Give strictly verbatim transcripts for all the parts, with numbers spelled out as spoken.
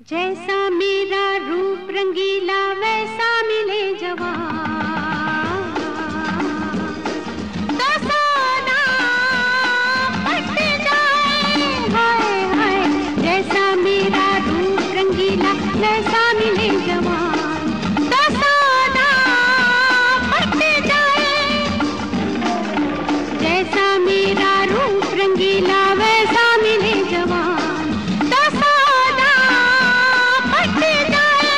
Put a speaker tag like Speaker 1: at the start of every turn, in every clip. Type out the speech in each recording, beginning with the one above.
Speaker 1: जैसा मेरा रूप रंगीला वैसा मिले जवान, तो सोना पट जाए। हाय हाय, जैसा मेरा रूप रंगीला वैसा मिले जवान, तो सोना पट जाए। जैसा मेरा रूप रंगीला वैसा मिले जवान, तो सोना पट जाए।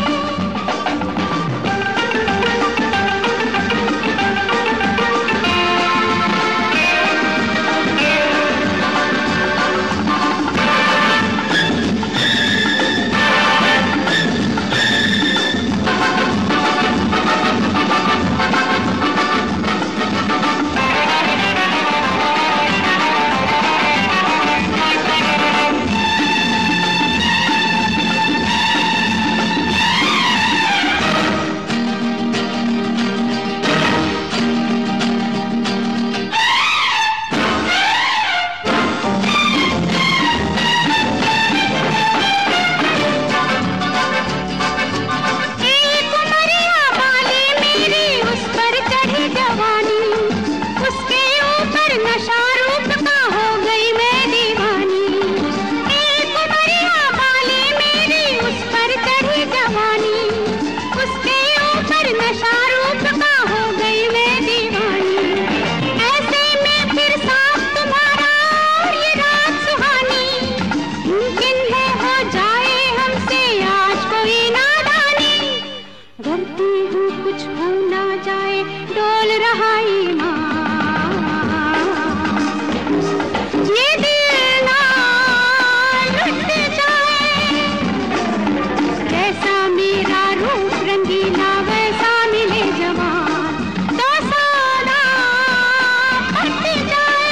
Speaker 1: कुछ हो ना जाए, डोल रहा ईमान, ये दिल ना लुट जाए। जैसा मेरा रूप रंगीला वैसा मिले जवान, तो सोना पट जाए।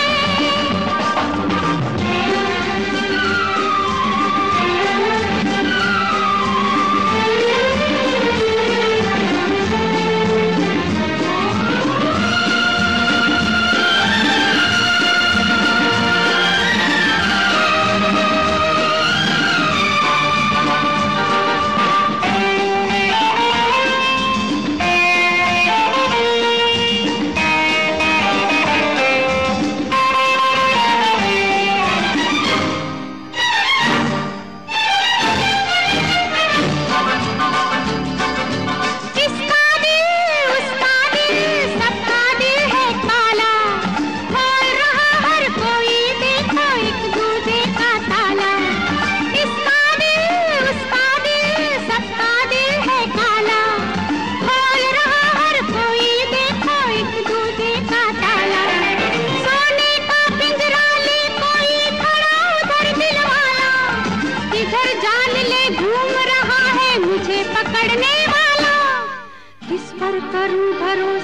Speaker 1: घूम रहा है मुझे पकड़ने वाला, किस पर करूं भरोसा।